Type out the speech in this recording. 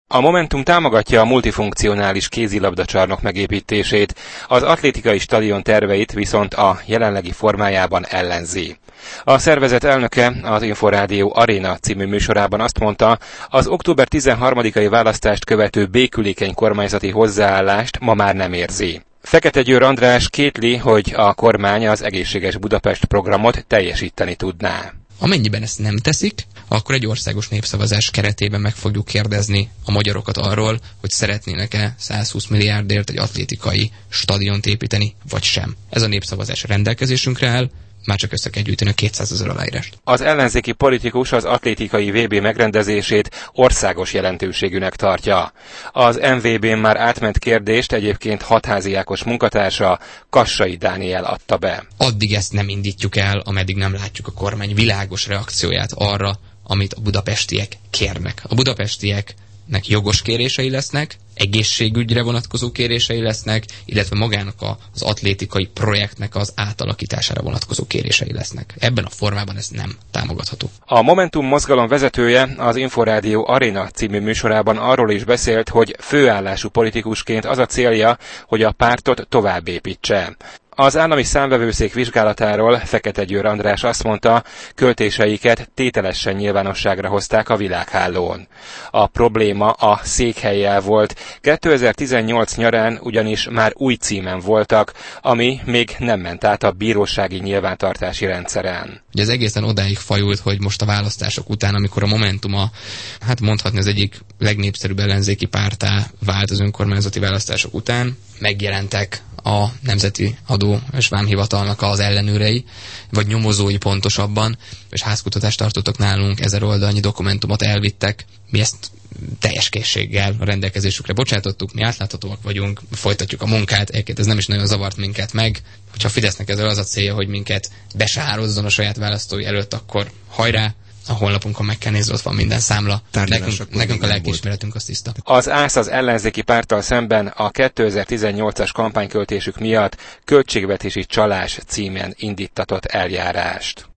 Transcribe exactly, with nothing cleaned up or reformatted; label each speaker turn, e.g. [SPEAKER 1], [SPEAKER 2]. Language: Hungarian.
[SPEAKER 1] A Momentum támogatja a multifunkcionális kézilabdacsarnok megépítését, az atlétikai stadion terveit viszont a jelenlegi formájában ellenzi. A szervezet elnöke az Inforádió Arena című műsorában azt mondta, az október tizenharmadikai választást követő békülékeny kormányzati hozzáállást ma már nem érzi. Fekete Győr András kétli, hogy a kormány az Egészséges Budapest programot teljesíteni tudná.
[SPEAKER 2] Amennyiben ezt nem teszik, akkor egy országos népszavazás keretében meg fogjuk kérdezni a magyarokat arról, hogy szeretnének-e százhúsz milliárdért egy atlétikai stadiont építeni, vagy sem. Ez a népszavazás rendelkezésünkre áll, már csak össze kell gyűjteni a kétszázezer aláírást.
[SPEAKER 1] Az ellenzéki politikus az atlétikai vé bé megrendezését országos jelentőségűnek tartja. Az em vé bén már átment kérdést egyébként hatházi Ákos munkatársa, Kassai Dániel adta be.
[SPEAKER 2] Addig ezt nem indítjuk el, ameddig nem látjuk a kormány világos reakcióját arra, amit a budapestiek kérnek. A budapestieknek jogos kérései lesznek, egészségügyre vonatkozó kérései lesznek, illetve magának az atlétikai projektnek az átalakítására vonatkozó kérései lesznek. Ebben a formában ez nem támogatható.
[SPEAKER 1] A Momentum mozgalom vezetője az Inforádió Arena című műsorában arról is beszélt, hogy főállású politikusként az a célja, hogy a pártot tovább építse. Az állami számvevőszék vizsgálatáról Fekete Győr András azt mondta, költéseiket tételesen nyilvánosságra hozták a Világhálón. A probléma a székhellyel volt. kétezer-tizennyolc nyarán ugyanis már új címen voltak, ami még nem ment át a bírósági nyilvántartási rendszeren.
[SPEAKER 2] Ugye ez egészen odáig fajult, hogy most a választások után, amikor a Momentum a, hát mondhatni az egyik legnépszerűbb ellenzéki párttá vált az önkormányzati választások után, megjelentek a Nemzeti Adó és Vámhivatalnak az ellenőrei, vagy nyomozói pontosabban, és házkutatást tartottak nálunk, ezer oldalnyi dokumentumot elvittek. Mi ezt teljes készséggel a rendelkezésükre bocsátottuk, mi átláthatóak vagyunk, folytatjuk a munkát, egyébként ez nem is nagyon zavart minket meg. Hogyha a Fidesznek ezzel az a célja, hogy minket besározzon a saját választói előtt, akkor hajrá! A honlapunkon meg kell nézni, ott van minden számla. Nekünk, nekünk a lelkiismeretünk az tiszta.
[SPEAKER 1] Az ÁSZ az ellenzéki párttal szemben a kétezer-tizennyolcas kampányköltésük miatt költségvetési csalás címen indíttatott eljárást.